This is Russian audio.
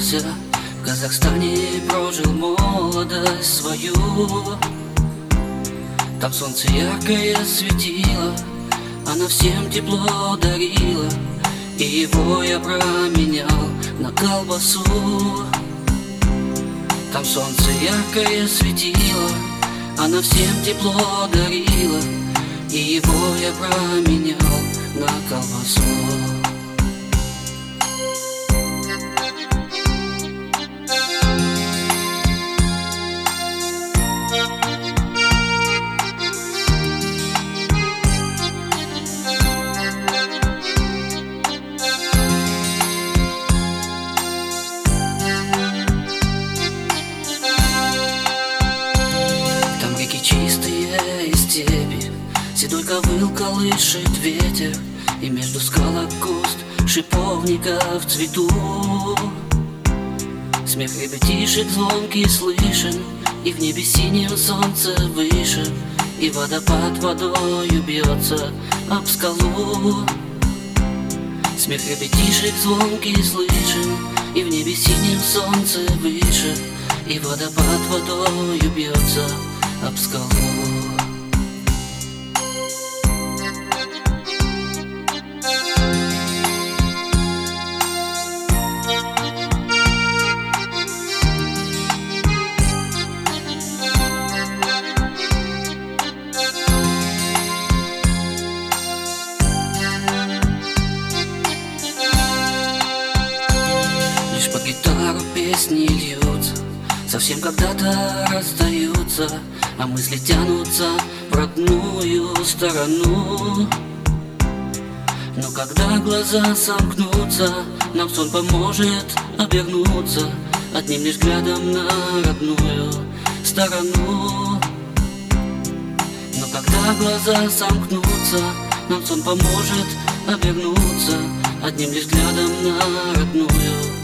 родился, в Казахстане прожил молодость свою. Там солнце яркое светило, она всем тепло дарила, и его я променял на колбасу. Там солнце яркое светило, она всем тепло дарила, и его я променял на колбасу. Чистые и степи, седой ковыл колышет ветер, и между скалок куст шиповника в цвету. Смех ребятишек звонкий слышен, и в небе синем солнце выше, и водопад водою бьется об скалу. Смех ребятишек звонкий слышен, и в небе синем солнце выше, и водопад водою бьется об скалу. Лишь под гитару песни льются, совсем когда-то расстаются, а мысли тянутся в родную сторону. Но когда глаза сомкнутся, нам сон поможет обернуться одним лишь взглядом на родную сторону. Но когда глаза сомкнутся, нам сон поможет обернуться одним лишь взглядом на родную